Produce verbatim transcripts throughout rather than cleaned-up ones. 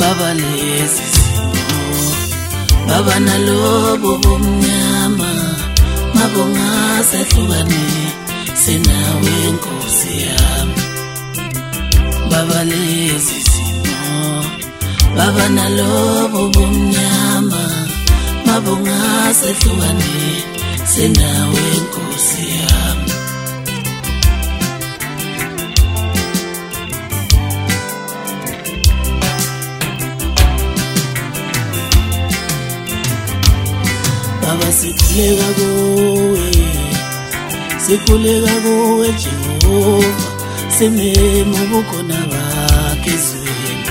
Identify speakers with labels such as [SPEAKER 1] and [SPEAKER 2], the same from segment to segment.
[SPEAKER 1] baba lezi simo baba nalobo bomnyama mabonga sehlukane senawe Nkosi yami baba lezi simo baba nalobo bomnyama mabonga sehlukane senawe Nkosi yami baba sikhuleka kuwe sikhuleka kuwe Jehova sememo bukhona bakhe ezweni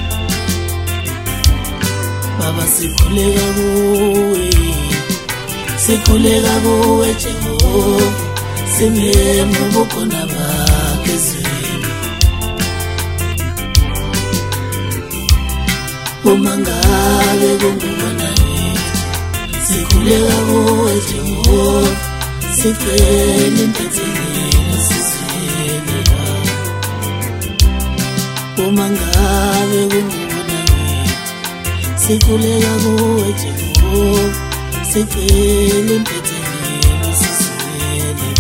[SPEAKER 1] baba sikhuleka kuwe sikhuleka kuwe Jehova sememo bukhona bakhe ezweni uma ngabe kungubona sikhuleka kuwe Jehova sicela impethelo sisele uma ngabe kungubona sikhuleka kuwe Jehova sicela impethelo sisele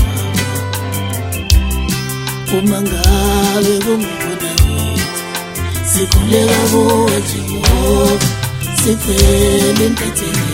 [SPEAKER 1] uma ngabe kungubona sikhuleka kuwe Jehova sicela impethelo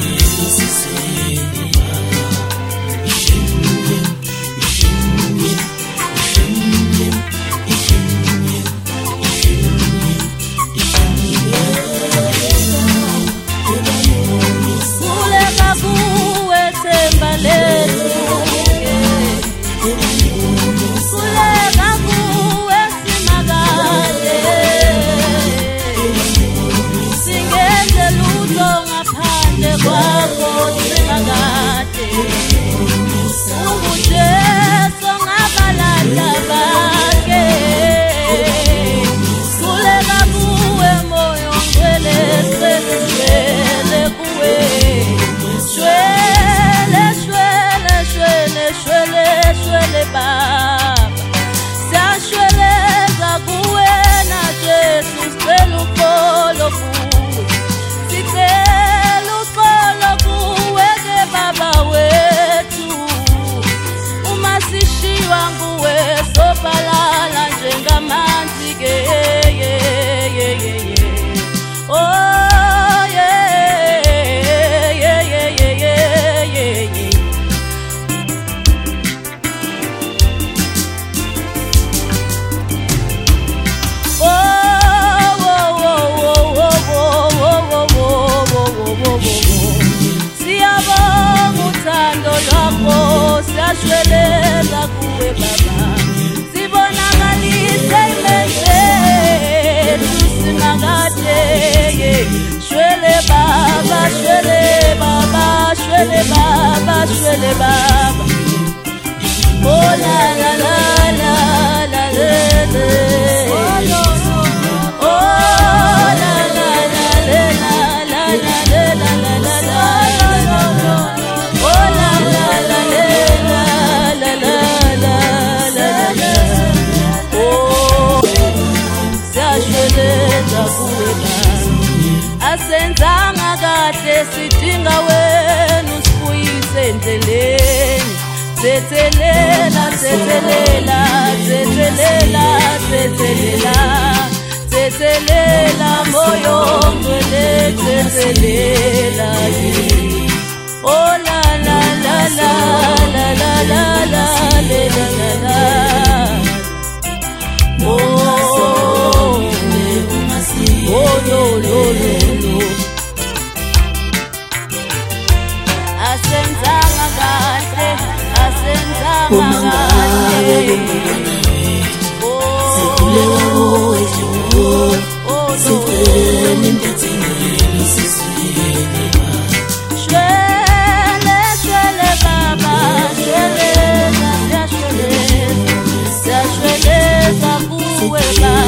[SPEAKER 2] Shwele baba, oh la la la la la la la, oh la la la la la la la la la la, oh la la la la la la la la, oh sashwele zakuwe baba, asenzanga kade sidinga wena endleleni thethelela thethelela thethelela thethelela thethelela moyo ngwele thethelela oh la la la la la la la la la la oh oh no no no asenzanga kahle asenzanga kahle
[SPEAKER 1] sikhuleka kuwe Jehova sicela impethelo sisile
[SPEAKER 2] shwele shwele baba shwele shwele shwele kuwe baba